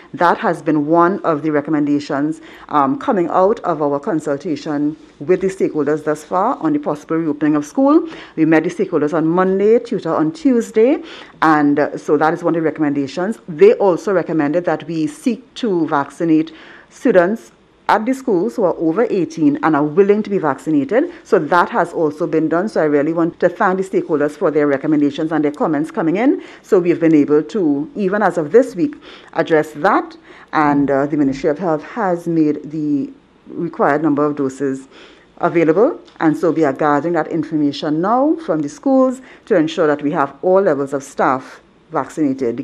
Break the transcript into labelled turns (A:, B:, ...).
A: That has been one of the recommendations coming out of our consultation with the stakeholders thus far on the possible reopening of school. We met the stakeholders on Monday, tutor on Tuesday, and so that is one of the recommendations. They also recommended that we seek to vaccinate students at the schools who are over 18 and are willing to be vaccinated. So that has also been done. So I really want to thank the stakeholders for their recommendations and their comments coming in. So we've been able to, even as of this week, address that. And the Ministry of Health has made the required number of doses available. And so we are gathering that information now from the schools to ensure that we have all levels of staff vaccinated.